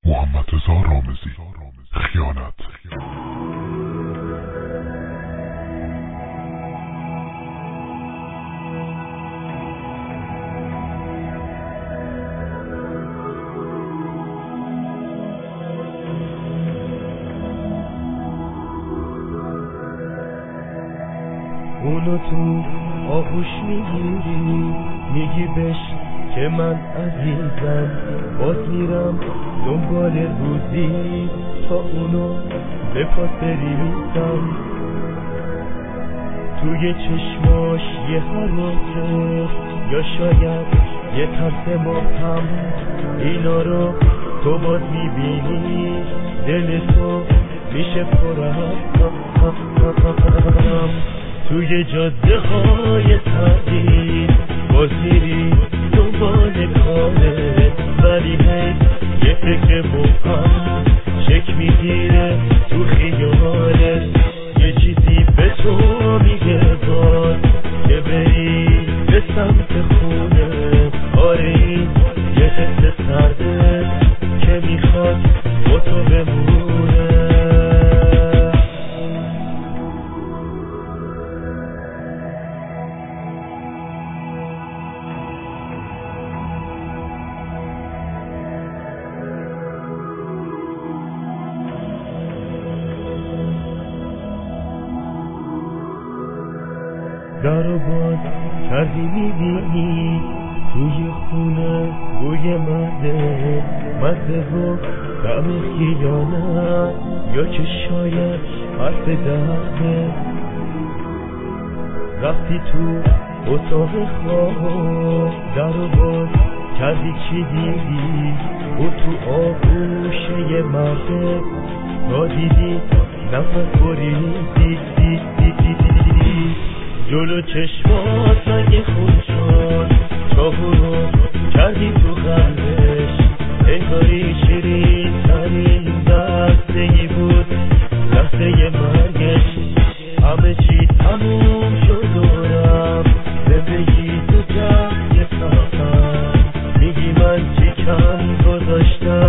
محمد رضا رامزی. خیانت. اونو تو آغوش میگیری، میگی بش که من عزیزم، باز میرم دنبال روزی تا اونو به پات بریزم. توی چشماش یه حراته یا شاید یه ترس ماتم، اینا رو تو باز میبینی، دل تو میشه پر از غم. توی جاده های تغییر باز میری دنبال کاره، ولی هی یه فکر مبهم شک میگیره تو خیالت، یه چیزی به تو میگه باز که بری به سمت خونه. آره این یه حس سرده که میخواد با تو بمونه. در و باز کردی میبینی توی خونه بوی مزه و طعم خیانت، یا که شاید حرف درده. رفتی تو اتاق خواب، در و باز کردی چی دیدی؟ او تو آغوش یه مرده، تا دیدی نفس بریدی. جلو چشمات رنگ خون شد، چاهو رو کردی تو قلبش، انگاری شیرین ترین لحظه‌ای بود، لحظه مرگش. همه چی تموم شد و رفت، زندگی تو جنگ سفر، میگی من چی کم گذاشتم